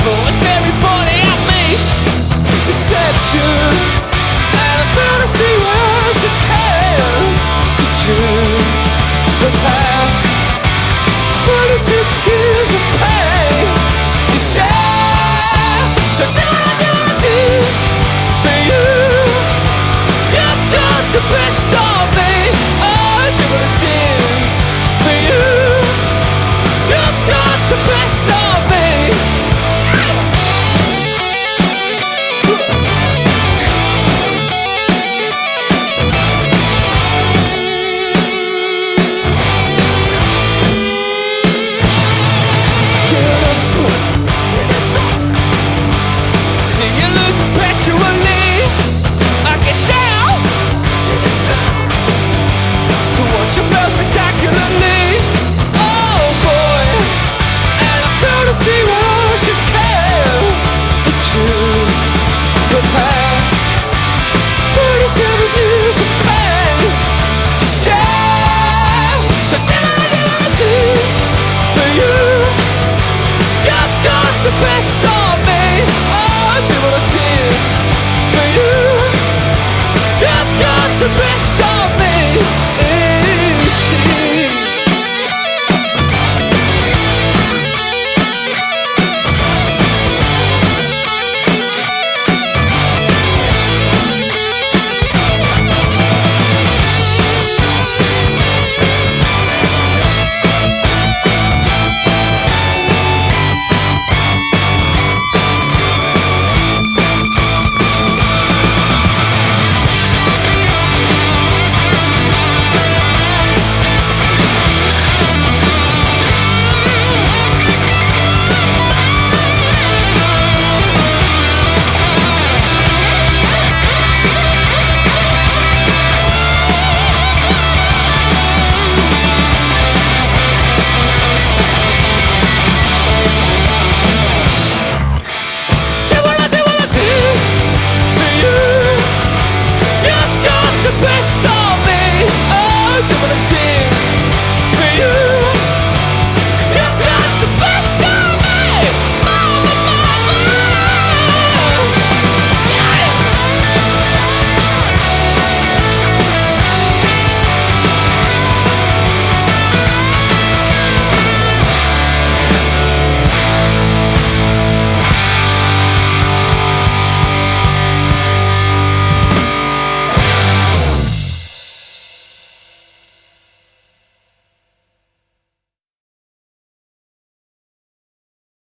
Almost everybody I meet except you, and a fantasy where I should care. But you have had 46 years of pain to share. So do what I do for you. You've got the best of